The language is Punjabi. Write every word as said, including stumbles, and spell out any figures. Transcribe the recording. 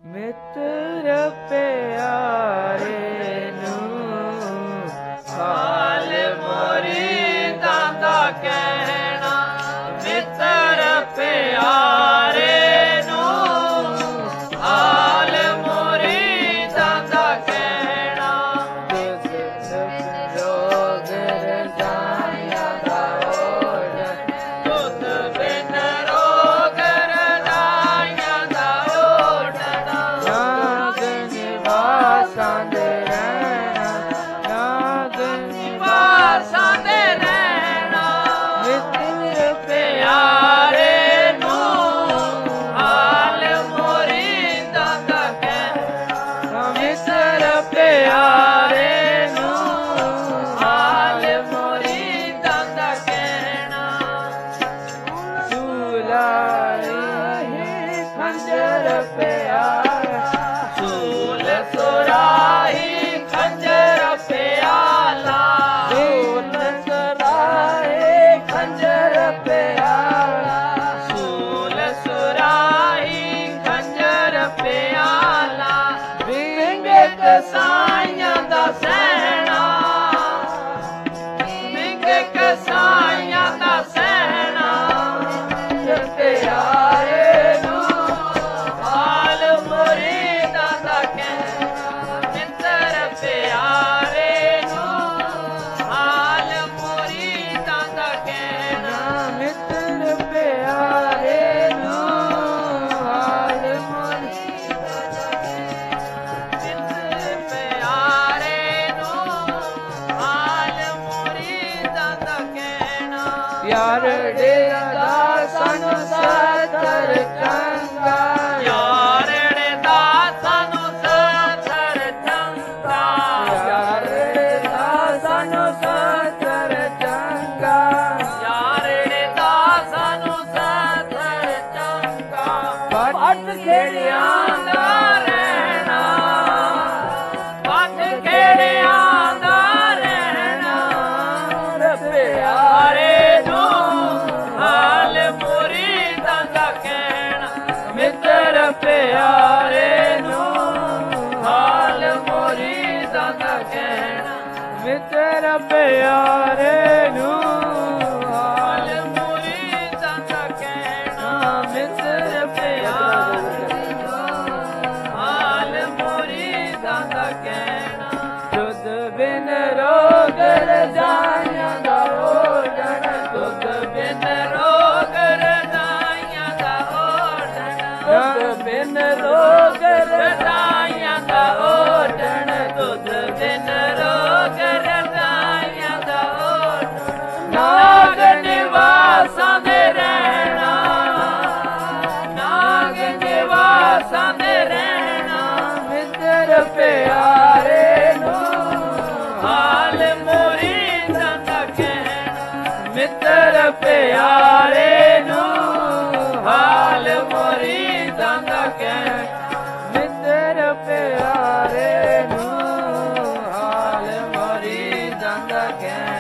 ਮਿੱਤਰ ਪਿਆਰੇ ਨੂੰ ਹਾਲ ਮੁਰੀਦਾਂ ਦਾ ਕਹਿਣਾ, ਮਿੱਤਰ ਪਿਆਰੇ ਨੂੰ ਹਾਲ ਮੁਰੀਦਾਂ ਦਾ ਕਹਿਣਾ। ਰੋਗ ਰਜਾਈਆਂ ਦਾ ਓਢਣ, ਤੁਧ ਬਿਨ ਰੋਗ ਰਜਾਈਆਂ ਦਾ ਓਢਣ, ਨਾਗ ਨਿਵਾਸਾਂ ਦੇ ਰਹਿਣਾ, ਨਾਗ ਨਿਵਾਸਾਂ ਦੇ ਰਹਿਣਾ। ਮਿੱਤਰ ਪਿਆਰੇ ਨੂੰ ਹਾਲ ਮੁਰੀਦਾਂ ਦਾ ਕਹਿਣਾ, ਮਿੱਤਰ ਪਿਆਰੇ ਨੂੰ ਹਾਲ ਮੁਰੀਦਾਂ ਦਾ ਕਹਿਣਾ। ਸੁਲਾਹੀ ਖੰਜਰ ਪਿਆਰਾ, ਸੂਲ ਸੁਰਾਹੀ ਖੰਜਰ ਪਿਆਲਾ, ਸੂਲ ਸੁਰਾਹੀ ਖੰਜਰ ਪਿਆਲਾ, ਸੂਲ ਸੁਰਾਹੀ ਖੰਜਰ ਪਿਆਲਾ। ਵਿੰਗ ਕਸਾਈਆਂ ਦਾ ਸਹਿਣਾ, ਵਿੰਗ ਕਸਾਈਆਂ ਦਾ ਸਹਿਣਾ। ਪਿਆਰੇ ਨੂੰ ਹਾਲ ਮੁਰੀਦਾਂ ਦਾ ਕਹਿਣਾ, ਮਿੱਤਰ ਪਿਆਰੇ ਨੂੰ ਹਾਲ ਮੁਰੀਦਾਂ ਦਾ ਕਹਿਣਾ। ਮਿੱਤਰ ਪਿਆਰੇ ਨੂੰ ਹਾਲ ਮੁਰੀਦਾਂ ਦਾ ਕਹਿਣਾ, ਮਿੱਤਰ ਪਿਆਰੇ ਨੂੰ ਹਾਲ ਮੁਰੀਦਾਂ ਦਾ ਕਹਿਣਾ। ਯਾਰ ਡੇਰਾ ਦਾ ਸਾਨੂੰ ਸਤਰ ਚੰਗਾ, ਯਾਰ ਦਾ ਸਾਨੂੰ ਸਤਰ ਚੰਗਾ, ਯਾਰ ਦਾ ਸਾਨੂੰ ਸਤਰ ਚੰਗਾ, ਯਾਰ ਦਾ ਸਾਨੂੰ ਸਤਰ ਚੰਗਾ। ਪੱਟ ਖੇੜਿਆਂ ਦਾ ਰਹਿਣਾ, ਪੱਟ ਖੇੜਿਆਂ ਦਾ ਰਹਿਣਾ। ਪਿਆਰੇ ਨੂੰ ਹਾਲ ਮੁਰੀਦਾਂ ਦਾ ਕਹਿਣਾ, ਮਿੱਤਰ ਪਿਆਰੇ ਨੂੰ ਹਾਲ ਮੁਰੀਦਾਂ ਦਾ ਕਹਿਣਾ, ਮਿੱਤਰ ਪਿਆਰੇ ਨੂੰ ਹਾਲ ਮੁਰੀਦਾਂ ਦਾ ਕਹਿਣਾ, ਮਿੱਤਰ ਪਿਆਰੇ ਨੂੰ ਹਾਲ ਮੁਰੀਦਾਂ ਦਾ ਕਹਿਣਾ। ਤੁਧ ਬਿਨ ਰੋਗ ਰਜਾਈਆਂ ਦਾ ਓਢਣ, ਤੁਧ ਬਿਨ ਰੋਗ ਰਜਾਈਆਂ ਦਾ ਓਢਣ, ਤੁਧ ਬਿਨ ਰੋਗ ਰਜਾਈਆਂ ਦਾ ਓਢਣ, ਤੁਧ ਬਿਨ ਰੋਗ ਰਜਾਈਆਂ ਦਾ ਓਢਣ। ਨਾਗ ਨਿਵਾਸਾਂ ਦੇ ਰਹਿਣਾ, ਨਾਗ ਨਿਵਾਸਾਂ ਦੇ ਰਹਿਣਾ। ਮਿੱਤਰ ਪਿਆਰੇ ਨੂੰ ਹਾਲ ਮੁਰੀਦਾਂ ਦਾ ਕਹਿਣਾ, ਮਿੱਤਰ ਪਿਆਰੇ ਨੂੰ ਹਾਲ ਮੁਰੀਦਾਂ ਦਾ ਕਹਿਣਾ, ਮਿੱਤਰ ਪਿਆਰੇ ਨੂੰ ਹਾਲ ਮੁਰੀਦਾਂ ਦਾ ਕਹਿਣਾ।